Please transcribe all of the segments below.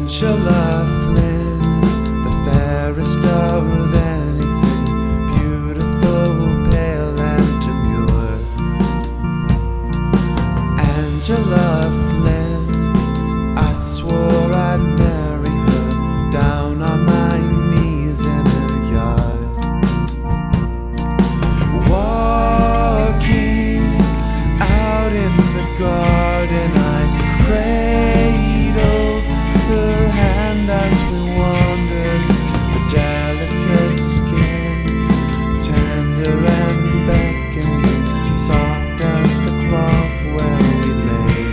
Angela Flynn, the fairest of anything, beautiful, pale and demure. Angela Flynn, I swore I'd marry her down on my knees in her yard. Walking out in the garden, I cradled her hand as we wandered, her delicate skin, tender and beckoning, soft as the cloth where we lay.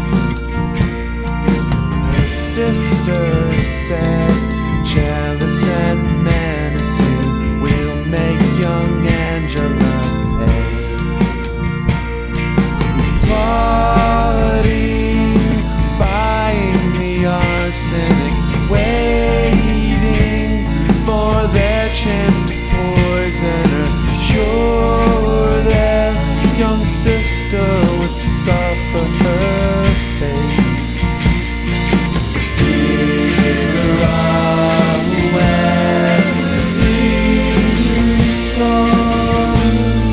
Her sister said, jealous and menacing, we'll make young Angela pay. Cynic, waiting for their chance to poison her, sure their young sister would suffer her fate. Dear, where did you song?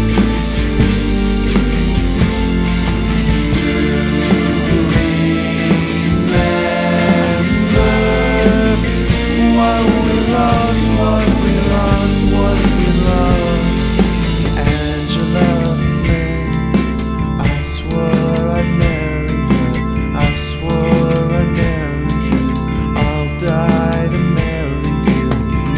Angela Flynn, I swore I'd marry her, I swore I'd marry you, I'll die to marry you.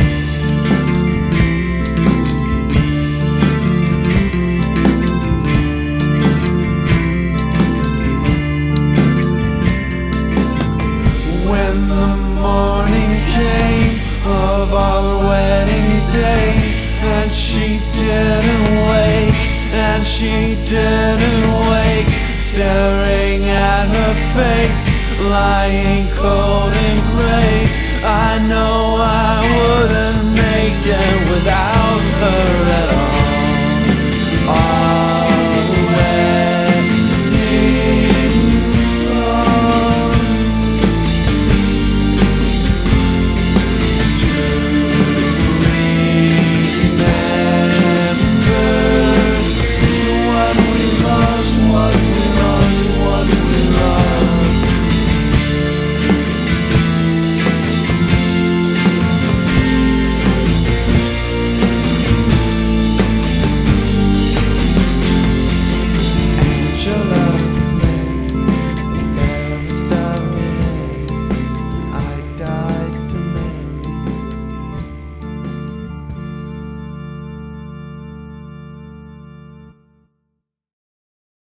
When the morning came of our wedding day, and she didn't wake, and she didn't wake, staring at her face, lying cold and gray. I know I wouldn't make it without her at all.